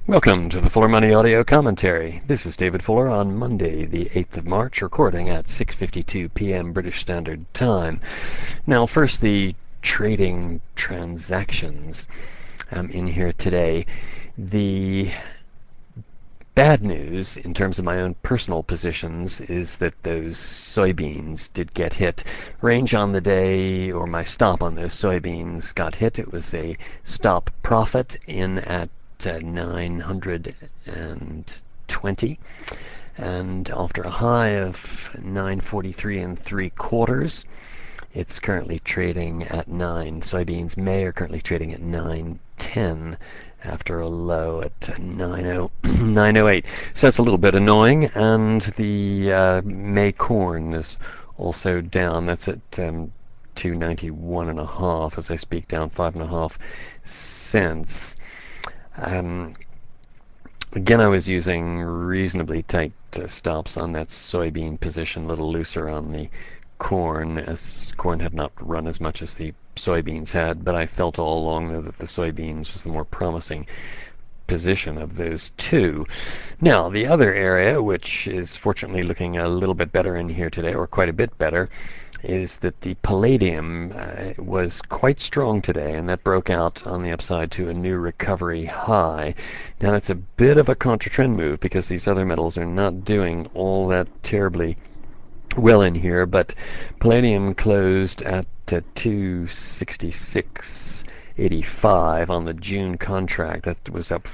Welcome to the Fuller Money Audio Commentary. This is David Fuller on Monday, the 8th of March, recording at 6:52 p.m. British Standard Time. Now, first, the trading transactions in here today. The bad news in terms of my own personal positions is that those soybeans did get hit. Range on the day, or my stop on those soybeans got hit. It was a stop profit in at 920, and after a high of 943 and 3/4, it's currently trading at 9. Soybeans May are currently trading at 910 after a low at 908. So that's a little bit annoying. And the May corn is also down. That's at 291.5 as I speak, down 5.5 cents. Again, I was using reasonably tight stops on that soybean position, a little looser on the corn, as corn had not run as much as the soybeans had, but I felt all along though that the soybeans was the more promising position of those two. Now, the other area, which is fortunately looking a little bit better in here today, or quite a bit better, is that the palladium was quite strong today, and that broke out on the upside to a new recovery high. Now, that's a bit of a contra-trend move because these other metals are not doing all that terribly well in here, but palladium closed at 266.85 on the June contract. That was up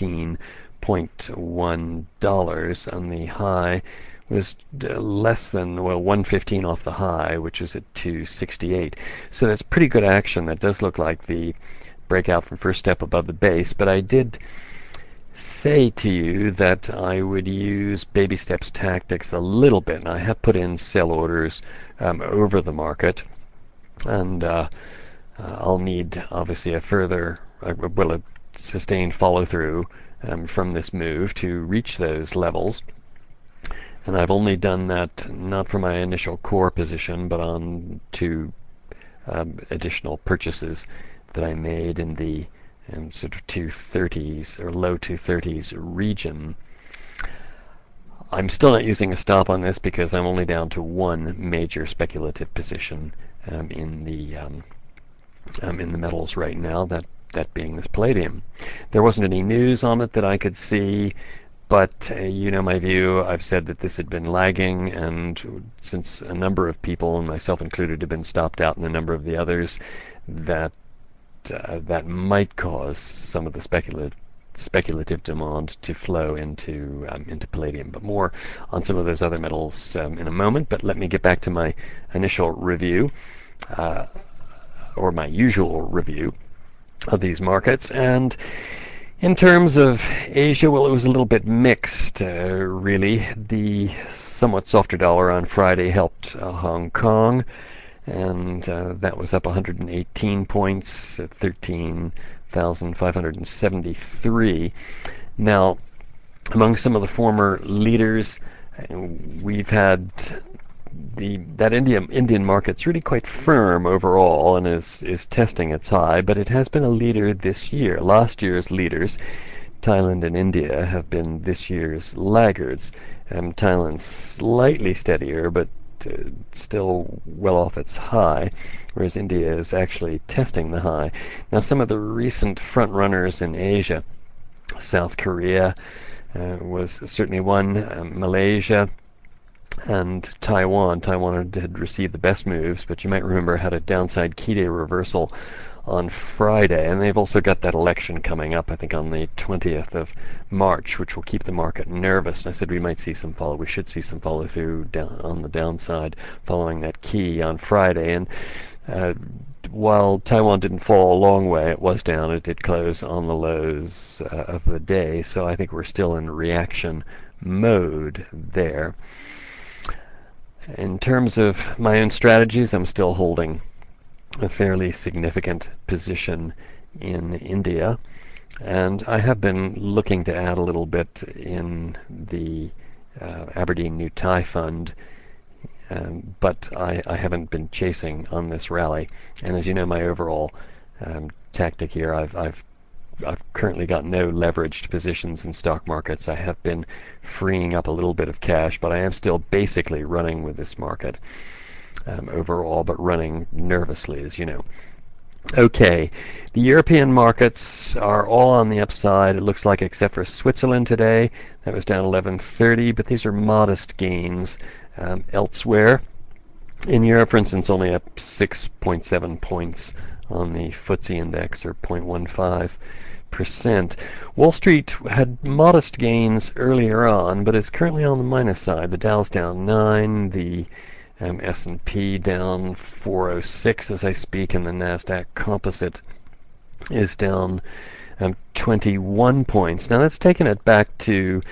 $14.1 on the high. Was less than, 115 off the high, which is at 268. So that's pretty good action. That does look like the breakout from first step above the base, but I did say to you that I would use baby steps tactics a little bit, and I have put in sell orders over the market, and I'll need obviously a further, a sustained follow-through from this move to reach those levels. And I've only done that not for my initial core position, but on two additional purchases that I made in the sort of 230s or low 230s region. I'm still not using a stop on this because I'm only down to one major speculative position in the metals right now, that being this palladium. There wasn't any news on it that I could see, but you know my view. I've said that this had been lagging, and since a number of people, and myself included, have been stopped out, and a number of the others, that might cause some of the speculative demand to flow into palladium. But more on some of those other metals in a moment. But let me get back to my initial review, or my usual review of these markets. And in terms of Asia, well, it was a little bit mixed, really. The somewhat softer dollar on Friday helped Hong Kong, and that was up 118 points, 13,573. Now, among some of the former leaders, we've had that Indian market's really quite firm overall and is testing its high, but it has been a leader this year. Last year's leaders, Thailand and India, have been this year's laggards. Thailand's slightly steadier, but still well off its high, whereas India is actually testing the high. Now, some of the recent front runners in Asia, South Korea was certainly one, Malaysia, and Taiwan. Taiwan had received the best moves, but you might remember had a downside key day reversal on Friday, and they've also got that election coming up, I think on the 20th of March, which will keep the market nervous. And I said we should see some follow through on the downside following that key on Friday. And while Taiwan didn't fall a long way, it was down. It did close on the lows of the day, so I think we're still in reaction mode there. In terms of my own strategies, I'm still holding a fairly significant position in India, and I have been looking to add a little bit in the Aberdeen New Thai Fund, but I haven't been chasing on this rally. And as you know, my overall tactic here, I've I've currently got no leveraged positions in stock markets. I have been freeing up a little bit of cash, but I am still basically running with this market overall, but running nervously, as you know. Okay, the European markets are all on the upside, it looks like, except for Switzerland today. That was down 1130, but these are modest gains elsewhere. In Europe, for instance, only up 6.7 points on the FTSE index, or 0.15%. Wall Street had modest gains earlier on, but is currently on the minus side. The Dow's down 9, the S&P down 406 as I speak, and the Nasdaq Composite is down 21 points. Now that's taken it back to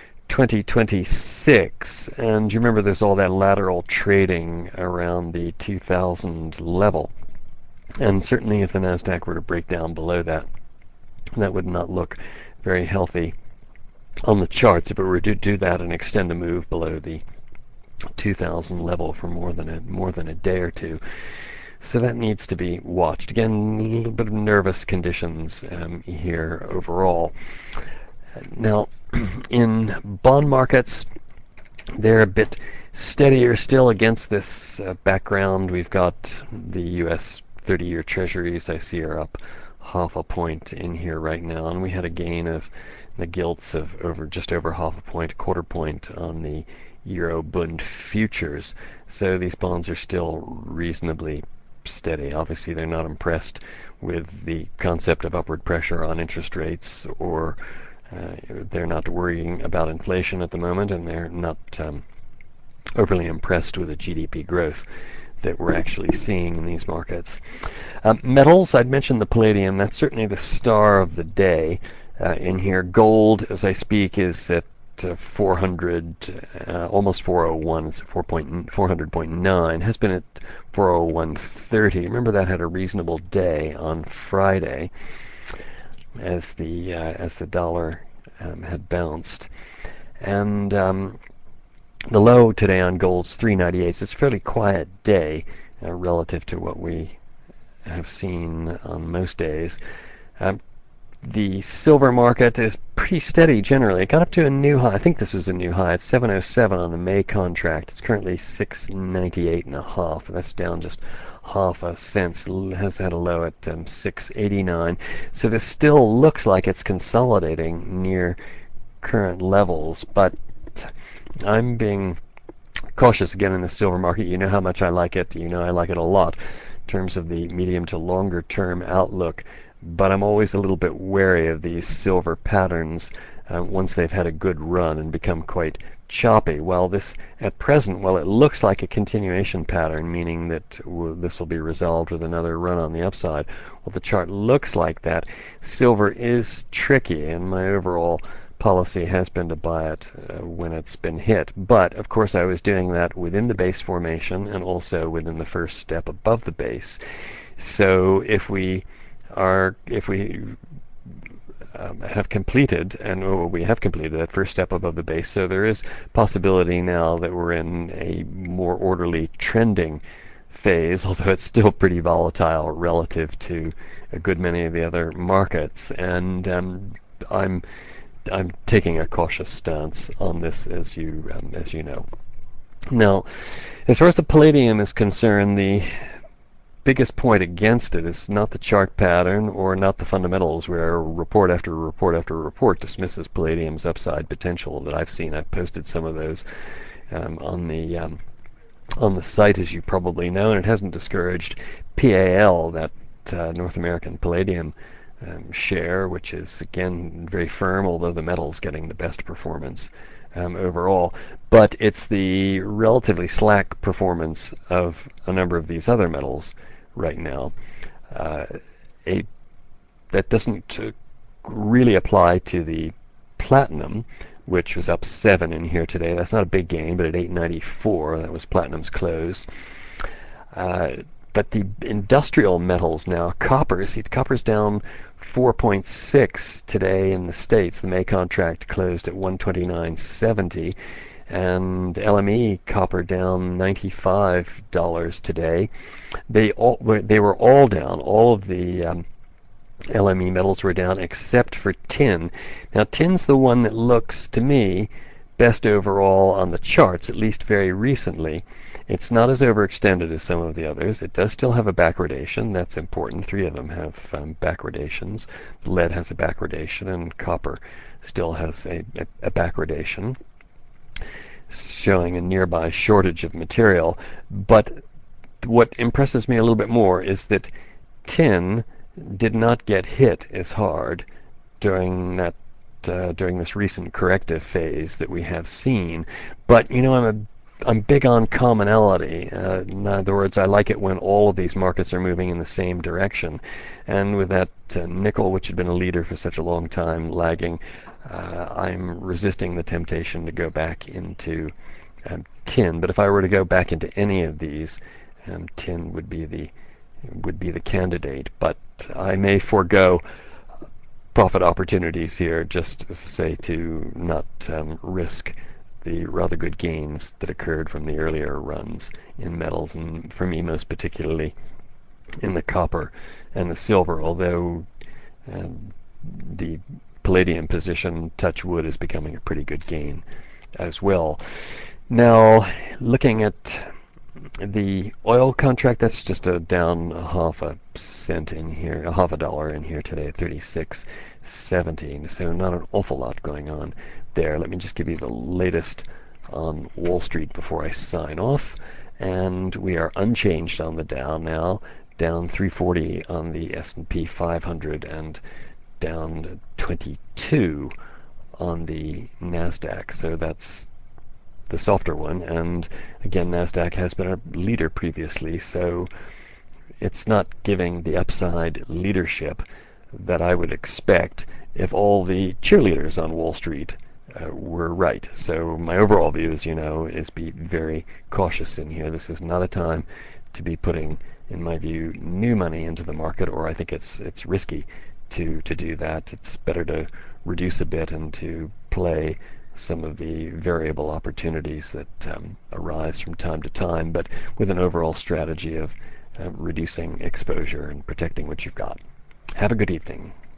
2026, and you remember there's all that lateral trading around the 2000 level, and certainly if the Nasdaq were to break down below that, that would not look very healthy on the charts if it were to do that and extend a move below the 2000 level for more than a day or two. So that needs to be watched. Again, a little bit of nervous conditions here overall. Now, in bond markets, they're a bit steadier still against this background. We've got the U.S. 30-year Treasuries, I see, are up half a point in here right now, and we had a gain of the gilts of just over half a point, a quarter point on the Euro Bund futures. So these bonds are still reasonably steady. Obviously, they're not impressed with the concept of upward pressure on interest rates, or they're not worrying about inflation at the moment, and they're not overly impressed with the GDP growth that we're actually seeing in these markets. Metals, I'd mentioned the palladium. That's certainly the star of the day in here. Gold, as I speak, is at 400, almost 401. It's at 400.9. Has been at 401.30. Remember that had a reasonable day on Friday, as the dollar had bounced, and the low today on gold's 398. So it's a fairly quiet day relative to what we have seen on most days. The silver market is pretty steady generally. It got up to a new high. I think this was a new high. It's 707 on the May contract. It's currently 698.5. That's down just half a cent. It has had a low at 689. So this still looks like it's consolidating near current levels, but I'm being cautious again in the silver market. You know how much I like it. You know I like it a lot in terms of the medium to longer term outlook. But I'm always a little bit wary of these silver patterns once they've had a good run and become quite choppy. Well, this at present, well, it looks like a continuation pattern, meaning that this will be resolved with another run on the upside. Well, the chart looks like that. Silver is tricky, and my overall policy has been to buy it when it's been hit. But, of course, I was doing that within the base formation and also within the first step above the base. So if we have completed, and we have completed that first step above the base, so there is possibility now that we're in a more orderly trending phase, although it's still pretty volatile relative to a good many of the other markets, and I'm taking a cautious stance on this, as you know. Now, as far as the palladium is concerned, the biggest point against it is not the chart pattern or not the fundamentals, where report after report after report dismisses palladium's upside potential that I've seen. I've posted some of those on the site, as you probably know, and it hasn't discouraged PAL, that North American palladium share, which is again very firm, although the metal's getting the best performance overall. But it's the relatively slack performance of a number of these other metals right now. That doesn't really apply to the platinum, which was up 7 in here today. That's not a big gain, but at 894, that was platinum's close. But the industrial metals now, copper's down 4.6 today in the States. The May contract closed at 129.70, and LME copper down $95 today. They were all down. All of the LME metals were down except for tin. Now tin's the one that looks to me best overall on the charts, at least very recently. It's not as overextended as some of the others. It does still have a backwardation. That's important. Three of them have backwardations. Lead has a backwardation, and copper still has a backwardation, showing a nearby shortage of material. But what impresses me a little bit more is that tin did not get hit as hard during during this recent corrective phase that we have seen. But I'm big on commonality. In other words, I like it when all of these markets are moving in the same direction. And with that nickel, which had been a leader for such a long time, lagging, I'm resisting the temptation to go back into tin. But if I were to go back into any of these, tin would be the candidate. But I may forego profit opportunities here, just as I say, to not risk the rather good gains that occurred from the earlier runs in metals, and for me most particularly in the copper and the silver, although the palladium position, touch wood, is becoming a pretty good gain as well. Now, looking at the oil contract, that's just down a half a cent in here, a half a dollar in here today, 36.17. So not an awful lot going on there. Let me just give you the latest on Wall Street before I sign off. And we are unchanged on the Dow now, down 340 on the S&P 500 and down 22 on the NASDAQ. So that's the softer one, and again, NASDAQ has been a leader previously, so it's not giving the upside leadership that I would expect if all the cheerleaders on Wall Street were right. So my overall view, as you know, is be very cautious in here. This is not a time to be putting, in my view, new money into the market, or I think it's risky to do that. It's better to reduce a bit and to play some of the variable opportunities that arise from time to time, but with an overall strategy of reducing exposure and protecting what you've got. Have a good evening.